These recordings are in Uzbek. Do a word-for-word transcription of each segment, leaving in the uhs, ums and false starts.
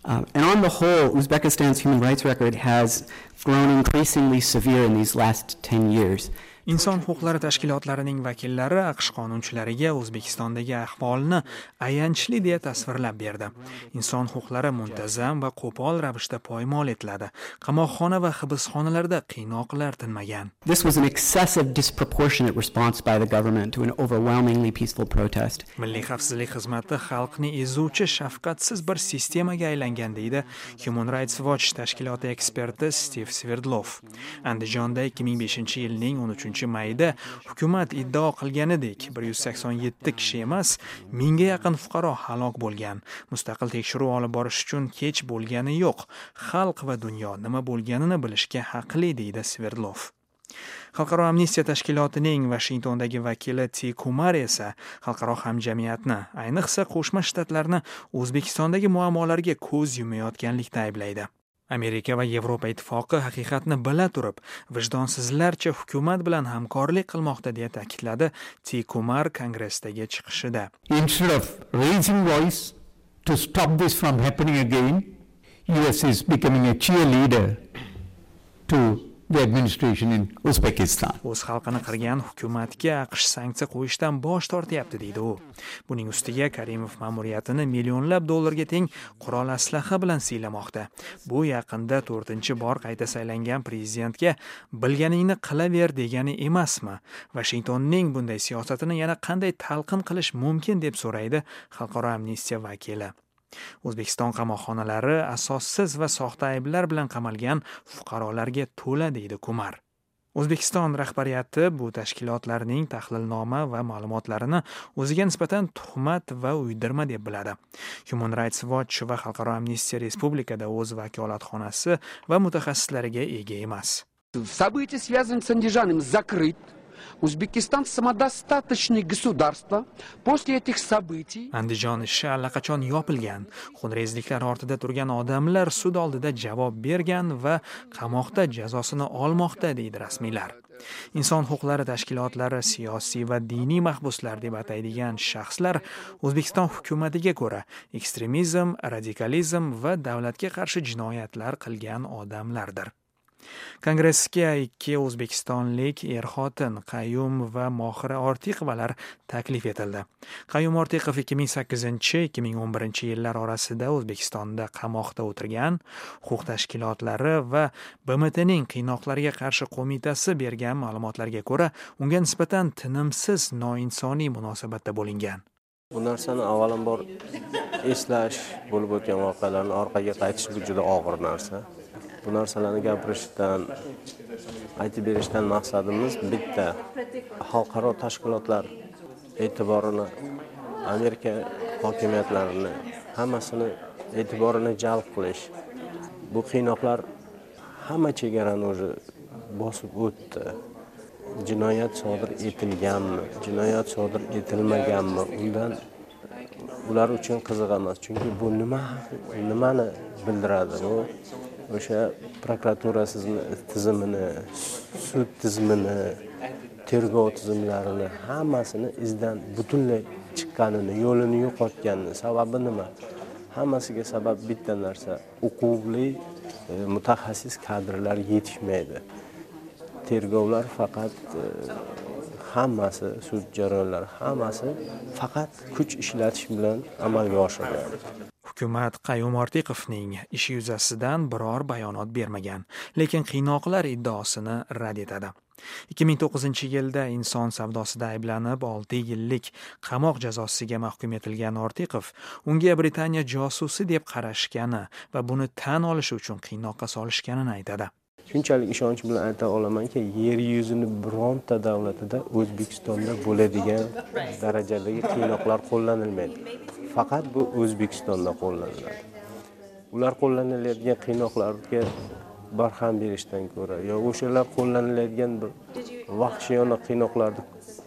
Um, and on the whole, Uzbekistan's human rights record has grown increasingly severe in these last ten years. Inson huquqlari tashkilotlarining vakillari AQSh qonunchilariga O'zbekistondagi ahvolni ayanchli deya tasvirlab berdi. Inson huquqlari muntazam va qo'pol ravishda poymol etiladi. Qamoqxona va hibsxonalarda qiynoqlar tinmagan. This was an excessive, disproportionate response by the government to an overwhelmingly peaceful protest. Milliy xavfsizlik xizmati xalqni ezuvchi shafqatsiz bir sistemaga aylangan deydi Human Rights Watch tashkiloti eksperti Steve Sverdlov. Andijonda ikki ming beshinchi yilning o'n uchinchi mayda hukumat iddao qilganidek bir yuz sakson yetti kishi emas, mingga yaqin fuqaro halok bo'lgan. Mustaqil tekshiruv olib borish uchun kech bo'lgani yo'q. Xalq va dunyo nima bo'lganini bilishga haqli deydi Sverdlov. Xalqaro amnistiya tashkilotining Washingtondagi vakili T. Kumar esa xalqaro hamjamiyatni, ayniqsa Qo'shma Shtatlarni O'zbekistondagi muammolarga ko'z yumayotganlikda ayblaydi. Amerika va Yevropa ittifoqi haqiqatni bila turib, vijdonsizlarcha hukumat bilan hamkorlik qilmoqda deya ta'kidladi T. Kumar Kongressdagi chiqishida. Instead of raising voice to stop this from happening again, U S is becoming a cheerleader to the administration in Uzbekistan. O'z xalqini qirgan hukumatga AQSh sanksiya qo'yishdan bosh tortyapti deydi u. Buning ustiga Karimov ma'muriyatini millionlab dollarga teng qurol aslaha bilan siylamoqda. Bu yaqinda to'rtinchi bor qayta saylangan prezidentga bilganingni qilaver degani emasmi? Washingtonning bunday siyosatini yana qanday talqin qilish mumkin deb so'raydi xalqaro amnistiya vakili. O'zbekiston qamoqxonalari asossiz va soxta ayblar bilan qamalgan fuqarolarga to'la deydi Kumar. O'zbekiston rahbariyati bu tashkilotlarning tahlilnoma va ma'lumotlarini o'ziga nisbatan tuhmat va uydirma deb biladi. Human Rights Watch va Xalqaro amnistiya respublikada o'z vakolatxonasi va mutaxassislariga ega emas. События, связанные с Андижаном, закрыт. O'zbekiston самодостаточное государство. После этих событий Andijon ishi allaqachon yopilgan. Xunrezliklar ortida turgan odamlar sud oldida javob bergan va qamoqda jazosini olmoqda deydi rasmiylar. Inson huquqlari tashkilotlari siyosiy va diniy mahbuslar deb ataydigan shaxslar O'zbekiston hukumatiga ko'ra ekstremizm, radikalizm va davlatga qarshi jinoyatlar qilgan odamlardir. Kongressga ikki o'zbekistonlik er-xotin Qayyum va Mohira Ortiqovalar taklif etildi. Qayyum Ortiqov ikki ming sakkizinchi - ikki ming o'n birinchi yillar orasida O'zbekistonda qamoqda o'tirgan, huquq tashkilotlari va B M T'ning qiynoqlarga qarshi qo'mitasi bergan ma'lumotlarga ko'ra, unga nisbatan tinimsiz noinsoniy munosabatda bo'lingan. Bu narsani avvalambor eslash, bo'lib o'tgan voqealarni orqaga qaytish bu juda og'ir narsa. Bu narsalarni gapirishdan, aytib berishdan maqsadimiz bitta: xalqaro tashkilotlar e'tiborini, Amerika hokimiyatlarini, hammasini e'tiborini jalb qilish. Bu qiynoqlar hamma chegarani o'zi bosib o'tdi. Jinoyat sodir etilganmi, jinoyat sodir etilmaganmi, undan ular uchun qiziq emas. Chunki bu nima, nimani bildiradi? Bu o'sha prokuratura tizimini, sud tizimini, tergov tizimlarini hammasini izdan butunlay chiqqanini, yo'lini yo'qotganini. Sababi nima? Hammasiga sabab bitta narsa: huquqli mutaxassis kadrlar yetishmaydi. Tergovlar faqat hammasi, sud jarayonlari hammasi faqat kuch ishlatish bilan amalga oshiriladi. Hukumat Qayyum Ortiqovning ishi yuzasidan biror bayonot bermagan, lekin qiynoqlar iddaosini rad etadi. ikki ming to'qqizinchi yilda inson savdosida ayblanib olti yillik qamoq jazosiga mahkum etilgan Ortiqov unga Britaniya josusi deb qarashgani va buni tan olishi uchun qiynoqqa solishganini aytadi. Shunchalik ishonch bilan ayta olamanki, yer yuzini bironta davlatida O'zbekistonda bo'ladigan darajadagi qiynoqlar qo'llanilmaydi. Faqat bu O'zbekistonda qo'llaniladi. Ular qo'llaniladigan qiynoqlarga barham berishdan ko'ra, yo o'shalar qo'llaniladigan bir vahshiyona qiynoqlarni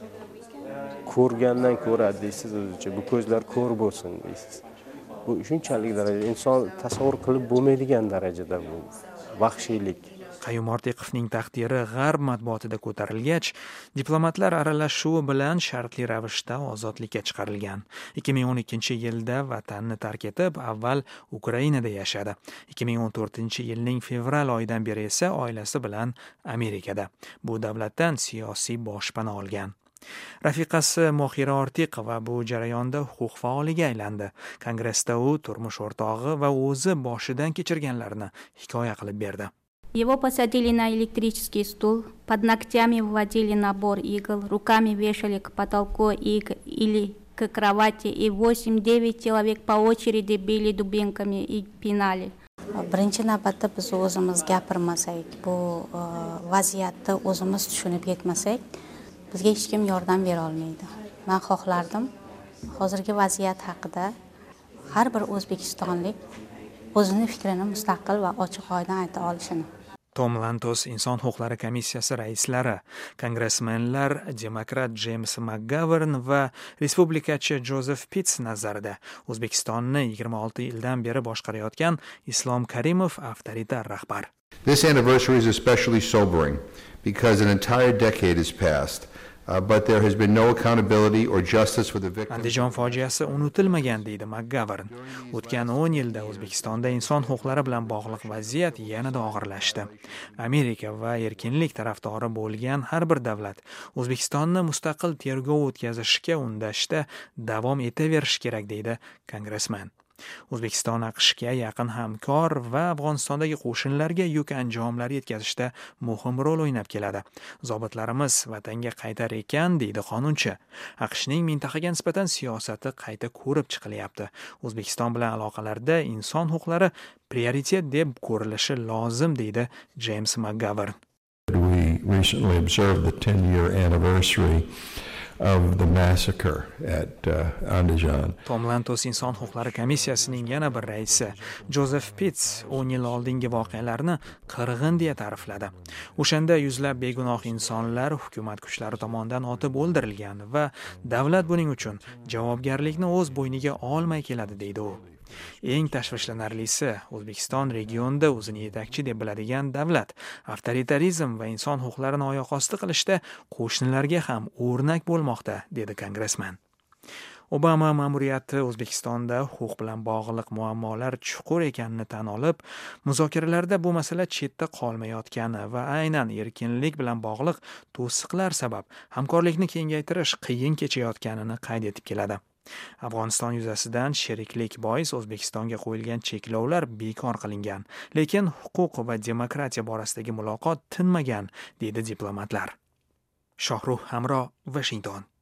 ko'rgandan ko'ra deysiz o'zicha, bu ko'zlar ko'r bo'lsin deysiz. Bu shunchalik darajada inson tasavvur qilib bo'lmaydigan darajada bu vahshiylik, Qayum Ortiqovning taqdiri g'arb matbuotida ko'tarilgach, diplomatlar aralashuvi bilan shartli ravishda ozodlikka chiqarilgan. ikki ming o'n ikkinchi yilda vatanni tark etib, avval Ukrainada yashadi. ikki ming o'n to'rtinchi yilning fevral oyidan beri esa oilasi bilan Amerikada. Bu davlatdan siyosiy boshpana olgan. Rafiqasi Mohira Ortiqova bu jarayonda huquq faoliga aylandi. Kongressda u turmush o'rtog'i va o'zi boshidan kechirganlarini hikoya qilib berdi. Его посадили на электрический стул, под ногтями вводили набор игл, руками вешали к потолку или к кровати, и восемь-девять человек по очереди били дубинками и пинали. Birinchi navbatda biz o'zimiz gapirmasak, bu vaziyatni o'zimiz tushunib yetmasak, bizga hech kim yordam bera olmaydi. Men xohlardim, hozirgi vaziyat haqida har bir o'zbekistonlik o'zining fikrini mustaqil va ochiq oydin ayta olishini. Tom Lantos Inson huquqlari komissiyasi raislari, kongressmenlar demokrat James McGovern va respublikachi Joseph Pitts nazarida O'zbekistonni yigirma olti yildan beri boshqarayotgan Islom Karimov avtoritar rahbar. This anniversary is especially sobering because an entire decade has passed. Uh, but there has been no accountability or justice for the victims. Andijon fojiasi unutilmagan deydi McGovern. O'tgan o'n yilda O'zbekistonda inson huquqlari bilan bog'liq vaziyat yanada og'irlashdi. Amerika va erkinlik tarafdori bo'lgan har bir davlat O'zbekistonni mustaqil tergov o'tkazishga undashda davom etaverishi kerak deydi kongressmen. O'zbekiston AQShga yaqin hamkor va Afg'onistondagi qo'shinlarga yuk anjomlar yetkazishda muhim rol o'ynab keladi. Zobitlarimiz vatanga qaytar ekan, deydi qonunchi. AQShning mintaqaga nisbatan siyosati qayta ko'rib chiqilyapti. O'zbekiston bilan aloqalarda inson huquqlari prioritet deb ko'rilishi lozim, deydi James McGovern. We recently observed the ten-year anniversary of the massacre at uh, Andijan. Tom Lantos Inson huquqlari komissiyasining yana bir raisi Joseph Pitts o'n yil oldingi voqealarni qirg'in deya ta'rifladi. O'shanda yuzlab begunoh insonlar hukumat kuchlari tomonidan otib o'ldirilgan va davlat buning uchun javobgarlikni o'z bo'yniga olmay keladi, deydi u. Eng tashvishlanarlisi, O'zbekiston regionda o'zini yetakchi deb biladigan davlat avtoritarizm va inson huquqlarini oyoq osti qilishda qo'shnilarga ham o'rnak bo'lmoqda, dedi kongressmen. Obama ma'muriyati O'zbekistonda huquq bilan bog'liq muammolar chuqur ekanini tan olib, muzokaralarda bu masala chetda qolmayotgani va aynan erkinlik bilan bog'liq to'siqlar sabab hamkorlikni kengaytirish qiyin kechayotganini qayd etib keladi. Afg'oniston yuzasidan sheriklik bois O'zbekistonga qo'yilgan cheklovlar bekor qilingan, lekin huquq va demokratiya borasidagi muloqot tinmagan, deydi diplomatlar. Shohruh Hamro, Washington.